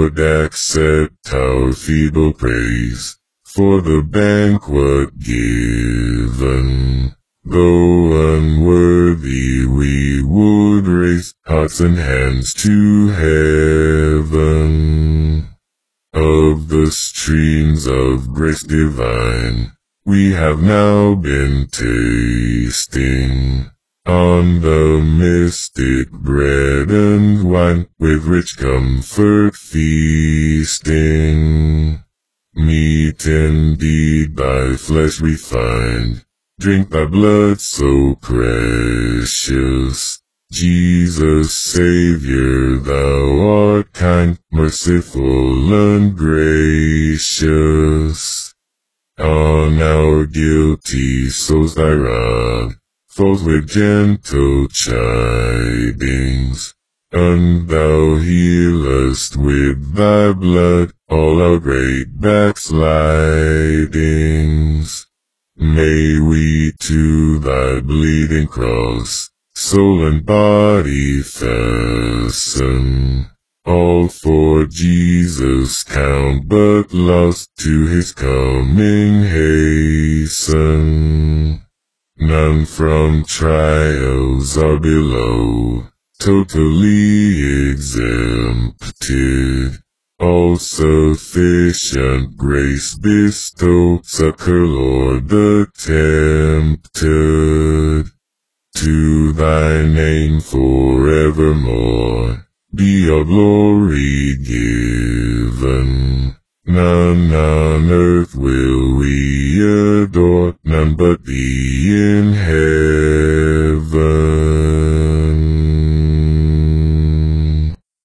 Lord, accept our feeble praise for the banquet given. Though unworthy, we would raise hearts and hands to heaven. Of the streams of grace divine, we have now been tasting on the mystic bread and wine, with rich comfort feasting. Meat indeed thy flesh we find, drink thy blood so precious. Jesus, Savior, thou art kind, merciful and gracious. On our guilty souls thy rod falls with gentle chidings, and thou healest with thy blood all our great backslidings. May we to thy bleeding cross soul and body fasten, all for Jesus count but lost, to his coming hasten. None from trials are below, totally exempted. All sufficient grace bestow, succor Lord the tempted. To thy name forevermore be all glory given. None on earth will we adore, none but thee in heaven.